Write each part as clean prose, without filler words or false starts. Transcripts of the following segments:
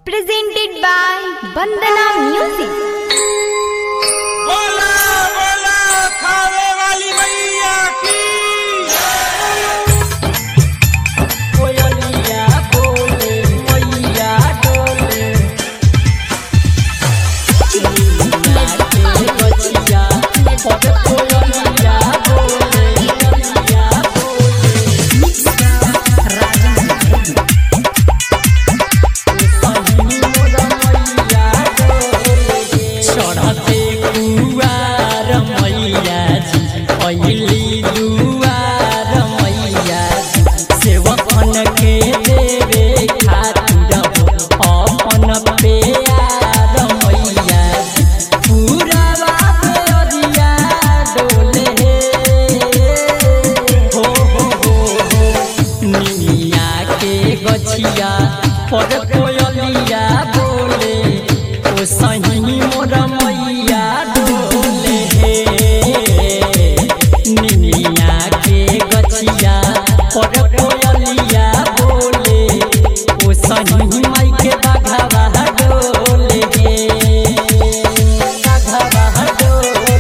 presented by Bandana Music. बोला बोला खावे वाली मैया की कोयलिया बोले मैया डोले बचिया पद कोयलिया बोले मैया चढ़ते कुआर मैया जी पहली दुआर मैया जी सेवकन के देवे खातिर अपन प्यार मैया जी पूरा अरिया डोले हो निमिया के गछिया पर कोयलिया बोले ओ सही मोर मैया डोले निमिया के गछिया पर कोयलिया बोले ओ सही माई के बाघवा डोले बाघवा डोले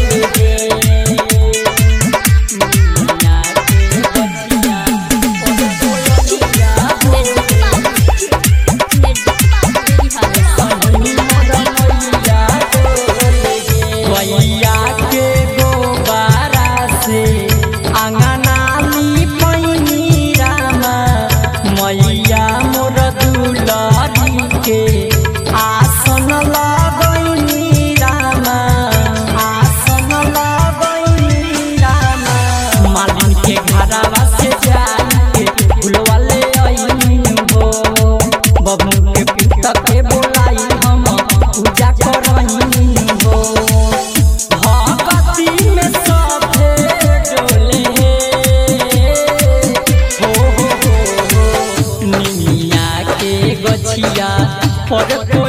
निमिया के गछिया पर कोयलिया मैया के गोबारा से अंगनाली पैनी रामा मैया मोर दुलारी के आसन लगैनी रामा आसन लगैनी रामा मालिन के घरवा से जाई के फुलवाले आईनी हो बबनू के पिता के बोलाई हम पूजा करनी हो भगती में सभे डोले हो निमिया के गछिया पर